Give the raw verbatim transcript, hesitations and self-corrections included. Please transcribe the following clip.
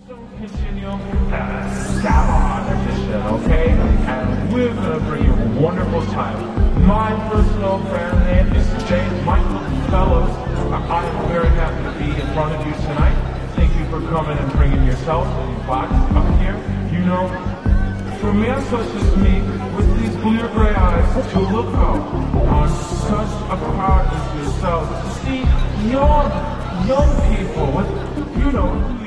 Continue that salon edition, okay? And we're gonna bring you a wonderful time. My personal brand name is James Michael Fellows. I am very happy to be in front of you tonight. Thank you for coming and bringing yourself and your body up here. You know, for men such as me, with these clear gray eyes, to look out on such a crowd as yourself, to see young, young people with, you know,